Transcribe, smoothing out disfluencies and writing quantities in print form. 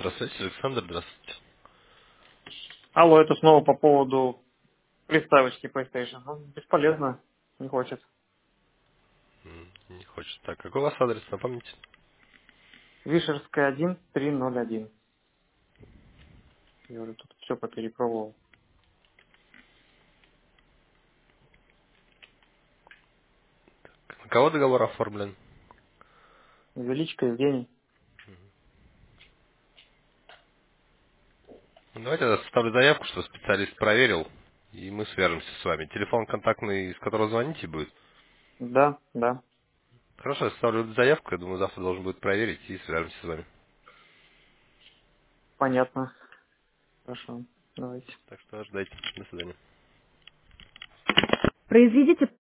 Здравствуйте, Александр, здравствуйте. Алло, это снова по поводу приставочки PlayStation. Ну, бесполезно, не хочет. Не хочет. Так, какой у вас адрес, напомните? Вишерская 1, 301. Я уже тут все поперепробовал. На кого договор оформлен? Величко Евгений. Ну, давайте я составлю заявку, что специалист проверил, и мы свяжемся с вами. Телефон контактный, с которого звоните, будет? Да, да, Хорошо, я составлю заявку, я думаю, завтра должен будет проверить, и свяжемся с вами. понятно. Хорошо, давайте. Так что ждайте. До свидания. Произведите